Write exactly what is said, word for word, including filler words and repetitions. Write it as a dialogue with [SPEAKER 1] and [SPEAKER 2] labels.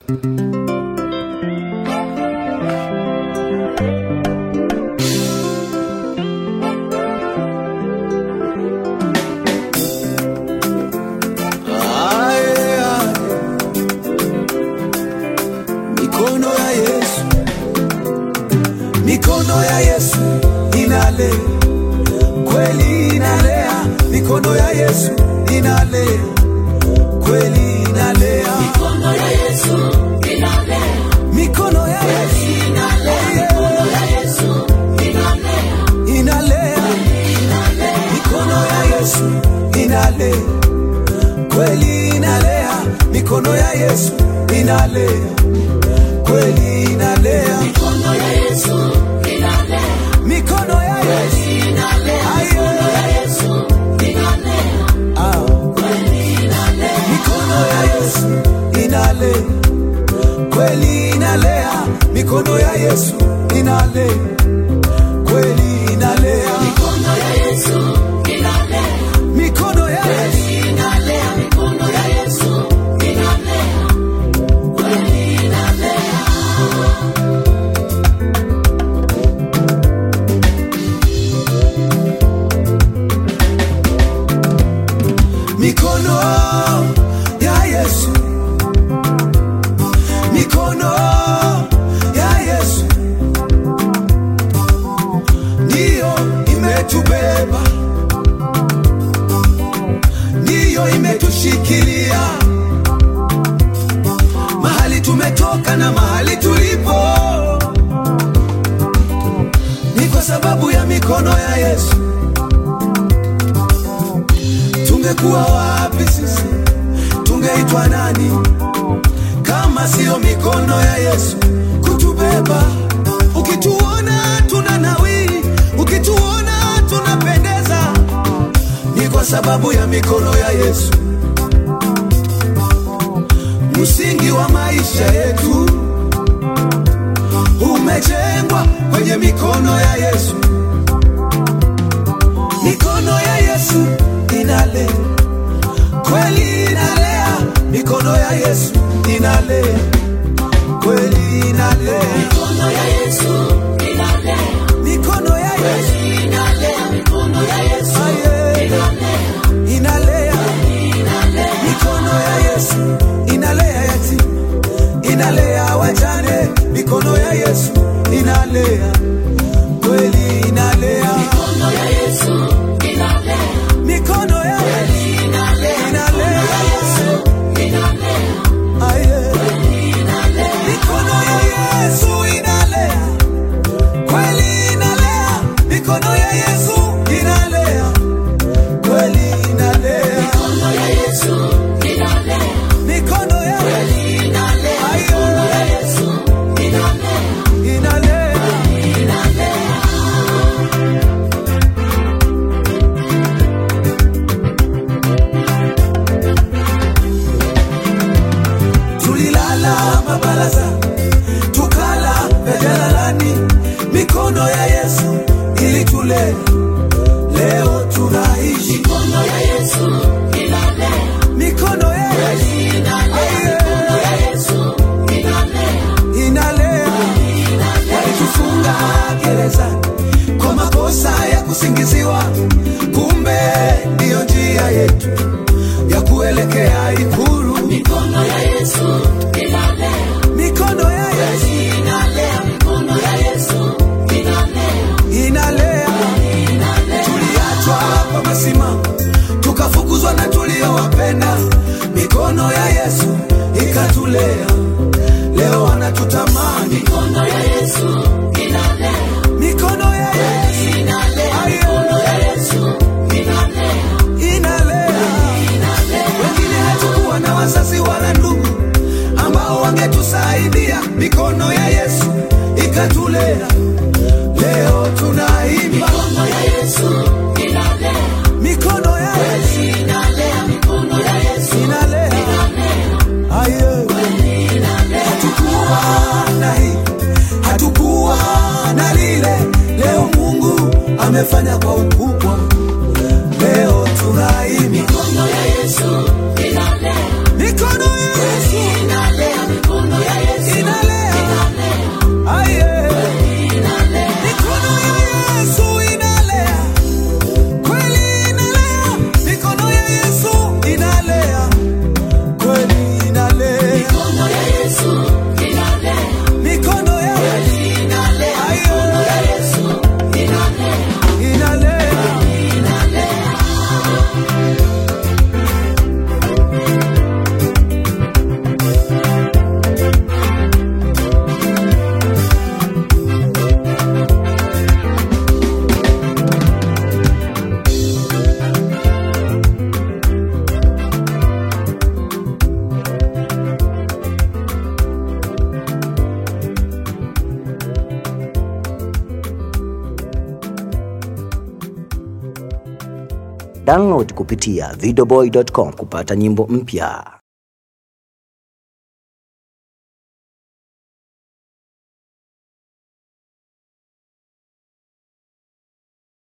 [SPEAKER 1] Mikono ya Yesu inale, kweli inalea. Mikono ya Yesu inale, kweli inalea.
[SPEAKER 2] Mikono ya Yesu inale,
[SPEAKER 1] mikono ya Yesu
[SPEAKER 2] inale. Mikono ya Yesu inale,
[SPEAKER 1] inalea. Mikono ya Yesu inale, kweli inalea. Mikono ya Yesu inale, kweli inalea.
[SPEAKER 2] Mikono ya Yesu inale,
[SPEAKER 1] mikono ya Yesu
[SPEAKER 2] inale. Mikono ya Yesu inale,
[SPEAKER 1] ah,
[SPEAKER 2] kweli inale.
[SPEAKER 1] mikono ya Yesu inale, kweli inalea. Mikono ya Yesu inale, kweli inalea.
[SPEAKER 2] Mikono ya Yesu inale,
[SPEAKER 1] mikono ya Yesu
[SPEAKER 2] inale. Mikono ya Yesu inale, kweli inale.
[SPEAKER 1] mikono ya Yesu, mikono ya Yesu ndiyo imetubeba, ndiyo imetushikilia mahali tumetoka na mahali tulipo, ni kwa sababu ya mikono ya Yesu. Tungekuwa wapi sisi, tungeitwa nani kama sio mikono ya Yesu kutubeba? Ukituona tunanawiri, ukituona tunapendeza, ni kwa sababu ya mikono ya Yesu. Msingi wa maisha yetu umejengwa kwenye mikono ya Yesu. Mikono ya Yesu inale, kweli inalea. Mikono ya Yesu inale, kweli inalea.
[SPEAKER 2] Mikono ya Yesu inale,
[SPEAKER 1] mikono ya Yesu
[SPEAKER 2] inale. Mikono ya Yesu inale,
[SPEAKER 1] inalea.
[SPEAKER 2] inale.
[SPEAKER 1] Mikono ya Yesu inalea yatima, inalea wajane. Mikono ya Yesu inalea, kweli inalea.
[SPEAKER 2] Mikono ya Yesu inale,
[SPEAKER 1] mikono ya Yesu
[SPEAKER 2] inale.
[SPEAKER 1] inalea.
[SPEAKER 2] Yesu inale,
[SPEAKER 1] Aye.
[SPEAKER 2] inale.
[SPEAKER 1] Mikono ya Yesu inalea, kweli inalea. Mikono ya Yesu inalea, kweli inalea.
[SPEAKER 2] Mikono ya Yesu inale,
[SPEAKER 1] Mikono ya Yesu
[SPEAKER 2] inale. Mikono ya Yesu inale,
[SPEAKER 1] inalea.
[SPEAKER 2] inale.
[SPEAKER 1] Tulilala mabaraza, tukala jalalani. Mikono ya Yesu ilitulea, leo tunaishi.
[SPEAKER 2] Mikono ya Yesu inale,
[SPEAKER 1] Mikono ya Yesu
[SPEAKER 2] inale. Mikono ya Yesu inale,
[SPEAKER 1] inalea.
[SPEAKER 2] inale.
[SPEAKER 1] Walitufunga gerezani kwa makosa ya kusingiziwa, kumbe ndiyo njia yetu ya kuelekea ikulu.
[SPEAKER 2] Mikono ya Yesu inale,
[SPEAKER 1] Mikono ya Yesu
[SPEAKER 2] inale. Mikono ya Yesu inale,
[SPEAKER 1] inalea.
[SPEAKER 2] inale.
[SPEAKER 1] Tuliachwa kwa masimamo, tukafukuzwa na tuliowapenda. Mikono ya Yesu ikatulea, leo wanatutamani.
[SPEAKER 2] Mikono ya Yesu inale,
[SPEAKER 1] Mikono ya Yesu
[SPEAKER 2] inale. Mikono ya Yesu inale,
[SPEAKER 1] inalea.
[SPEAKER 2] inale.
[SPEAKER 1] Wengine hatukuwa na wazazi wala ndugu ambao wangetusaidia. Mikono ya Yesu ikatulea, leo tunaimba.
[SPEAKER 2] Mikono ya Yesu inale,
[SPEAKER 1] Mikono ya Yesu
[SPEAKER 2] inale. Mikono ya Yesu
[SPEAKER 1] inalea.
[SPEAKER 2] inale,
[SPEAKER 1] Aye.
[SPEAKER 2] inale.
[SPEAKER 1] Hatukuwa na hii, hatukuwa na lile, leo Mungu amefanya kwa ukubwa, leo tunaimba.
[SPEAKER 2] Mikono ya Yesu inale,
[SPEAKER 1] Mikono ya Yesu
[SPEAKER 2] inale. Mikono
[SPEAKER 3] Download kupitia videoboy dot com kupata nyimbo mpya.